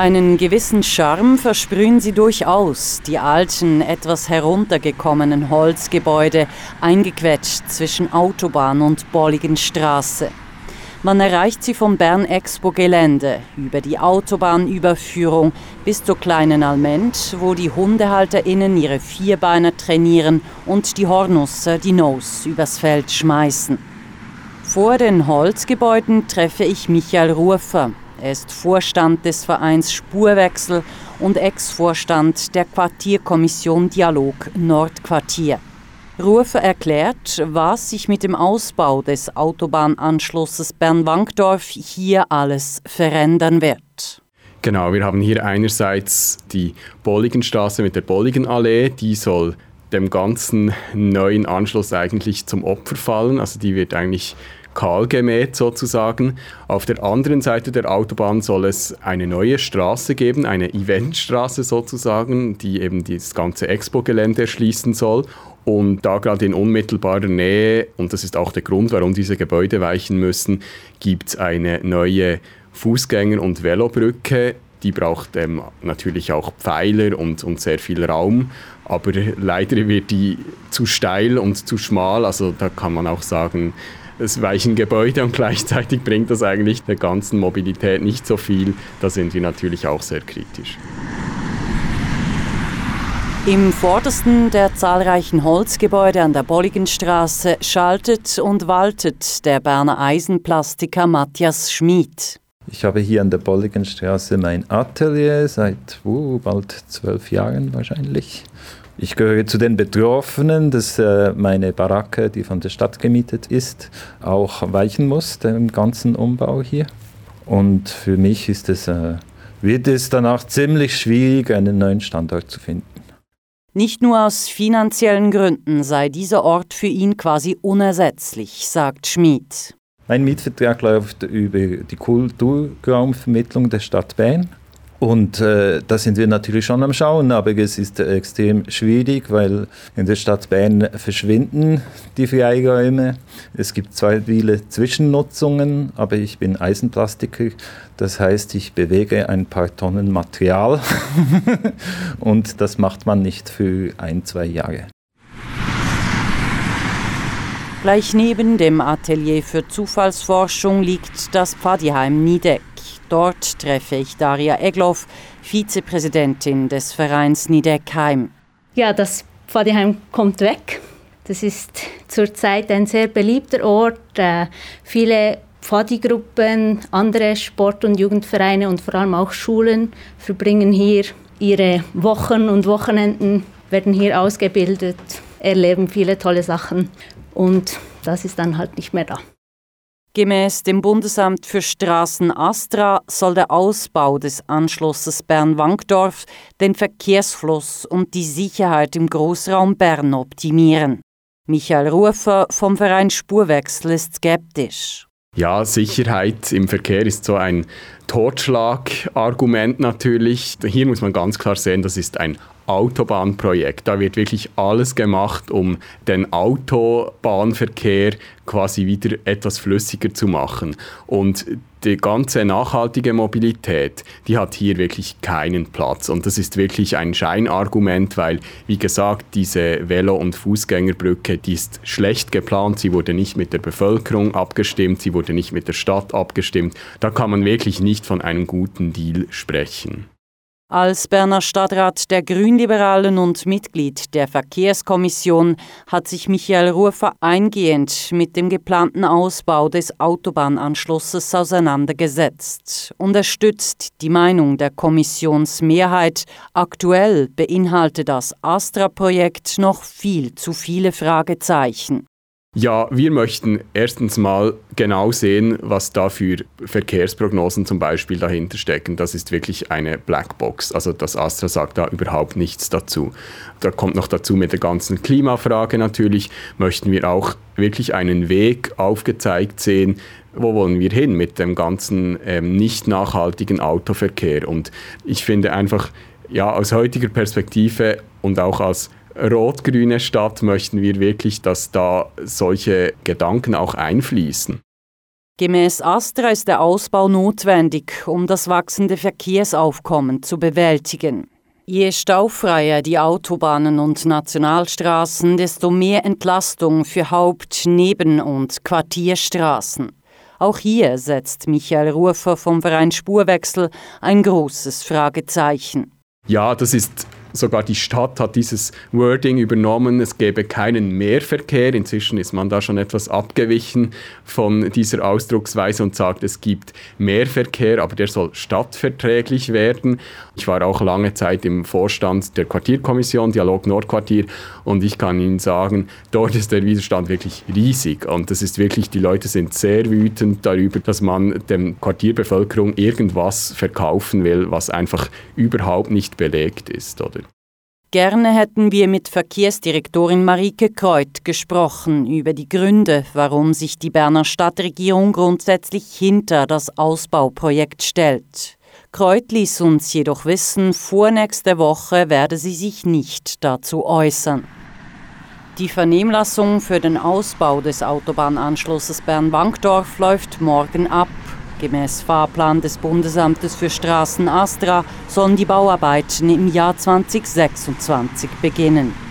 Einen gewissen Charme versprühen sie durchaus, die alten, etwas heruntergekommenen Holzgebäude, eingequetscht zwischen Autobahn und bolligen Straße. Man erreicht sie vom Bern-Expo-Gelände, über die Autobahnüberführung bis zur kleinen Alment, wo die HundehalterInnen ihre Vierbeiner trainieren und die Hornusser die Nose übers Feld schmeißen. Vor den Holzgebäuden treffe ich Michael Rufer. Er ist Vorstand des Vereins Spurwechsel und Ex-Vorstand der Quartierkommission Dialog Nordquartier. Rufer erklärt, was sich mit dem Ausbau des Autobahnanschlusses Bern-Wankdorf hier alles verändern wird. Genau, wir haben hier einerseits die Bolligenstraße mit der Bolligenallee, die soll dem ganzen neuen Anschluss eigentlich zum Opfer fallen, also die wird eigentlich kahl gemäht sozusagen. Auf der anderen Seite der Autobahn soll es eine neue Straße geben, eine Eventstraße sozusagen, die eben das ganze Expo-Gelände erschließen soll. Und da gerade in unmittelbarer Nähe, und das ist auch der Grund, warum diese Gebäude weichen müssen, gibt es eine neue Fußgänger- und Velobrücke. Die braucht natürlich auch Pfeiler und sehr viel Raum, aber leider wird die zu steil und zu schmal. Also da kann man auch sagen, es weichen Gebäude und gleichzeitig bringt das eigentlich der ganzen Mobilität nicht so viel. Da sind wir natürlich auch sehr kritisch. Im vordersten der zahlreichen Holzgebäude an der Bolligenstraße schaltet und waltet der Berner Eisenplastiker Matthias Schmid. Ich habe hier an der Bolligenstraße mein Atelier seit bald 12 Jahren wahrscheinlich. Ich gehöre zu den Betroffenen, dass meine Baracke, die von der Stadt gemietet ist, auch weichen muss, den ganzen Umbau hier. Und für mich wird es danach ziemlich schwierig, einen neuen Standort zu finden. Nicht nur aus finanziellen Gründen sei dieser Ort für ihn quasi unersetzlich, sagt Schmid. Mein Mietvertrag läuft über die Kulturraumvermittlung der Stadt Bern. Und da sind wir natürlich schon am Schauen, aber es ist extrem schwierig, weil in der Stadt Bern verschwinden die Freiräume. Es gibt zwar viele Zwischennutzungen, aber ich bin Eisenplastiker, das heißt, ich bewege ein paar Tonnen Material und das macht man nicht für 1-2 Jahre. Gleich neben dem Atelier für Zufallsforschung liegt das Pfadiheim Nidegg. Dort treffe ich Daria Egloff, Vizepräsidentin des Vereins Nidegg-Heim. Ja, das Pfadiheim kommt weg. Das ist zurzeit ein sehr beliebter Ort. Viele Pfadi-Gruppen, andere Sport- und Jugendvereine und vor allem auch Schulen verbringen hier ihre Wochen und Wochenenden, werden hier ausgebildet, erleben viele tolle Sachen und das ist dann halt nicht mehr da. Gemäß dem Bundesamt für Straßen ASTRA soll der Ausbau des Anschlusses Bern-Wankdorf den Verkehrsfluss und die Sicherheit im Großraum Bern optimieren. Michael Rufer vom Verein Spurwechsel ist skeptisch. Ja, Sicherheit im Verkehr ist so ein Totschlagargument natürlich. Hier muss man ganz klar sehen, das ist ein Autobahnprojekt. Da wird wirklich alles gemacht, um den Autobahnverkehr quasi wieder etwas flüssiger zu machen. Und die ganze nachhaltige Mobilität, die hat hier wirklich keinen Platz. Und das ist wirklich ein Scheinargument, weil, wie gesagt, diese Velo- und Fußgängerbrücke, die ist schlecht geplant. Sie wurde nicht mit der Bevölkerung abgestimmt, sie wurde nicht mit der Stadt abgestimmt. Da kann man wirklich nicht von einem guten Deal sprechen. Als Berner Stadtrat der Grünliberalen und Mitglied der Verkehrskommission hat sich Michael Rufer eingehend mit dem geplanten Ausbau des Autobahnanschlusses auseinandergesetzt und er stützt die Meinung der Kommissionsmehrheit. Aktuell beinhalte das ASTRA-Projekt noch viel zu viele Fragezeichen. Ja, wir möchten erstens mal genau sehen, was da für Verkehrsprognosen zum Beispiel dahinter stecken. Das ist wirklich eine Blackbox. Also das ASTRA sagt da überhaupt nichts dazu. Da kommt noch dazu mit der ganzen Klimafrage natürlich, möchten wir auch wirklich einen Weg aufgezeigt sehen, wo wollen wir hin mit dem ganzen nicht nachhaltigen Autoverkehr. Und ich finde einfach, ja, aus heutiger Perspektive und auch als rot-grüne Stadt möchten wir wirklich, dass da solche Gedanken auch einfließen. Gemäß Astra ist der Ausbau notwendig, um das wachsende Verkehrsaufkommen zu bewältigen. Je staufreier die Autobahnen und Nationalstraßen, desto mehr Entlastung für Haupt-, Neben- und Quartierstraßen. Auch hier setzt Michael Rufer vom Verein Spurwechsel ein großes Fragezeichen. Ja, sogar die Stadt hat dieses Wording übernommen, es gäbe keinen Mehrverkehr. Inzwischen ist man da schon etwas abgewichen von dieser Ausdrucksweise und sagt, es gibt Mehrverkehr, aber der soll stadtverträglich werden. Ich war auch lange Zeit im Vorstand der Quartierkommission, Dialog Nordquartier, und ich kann Ihnen sagen, dort ist der Widerstand wirklich riesig. Und das ist wirklich, die Leute sind sehr wütend darüber, dass man der Quartierbevölkerung irgendwas verkaufen will, was einfach überhaupt nicht belegt ist, oder? Gerne hätten wir mit Verkehrsdirektorin Marike Kreuth gesprochen über die Gründe, warum sich die Berner Stadtregierung grundsätzlich hinter das Ausbauprojekt stellt. Kreuth ließ uns jedoch wissen, vor nächster Woche werde sie sich nicht dazu äußern. Die Vernehmlassung für den Ausbau des Autobahnanschlusses Bern-Wankdorf läuft morgen ab. Gemäß Fahrplan des Bundesamtes für Straßen Astra sollen die Bauarbeiten im Jahr 2026 beginnen.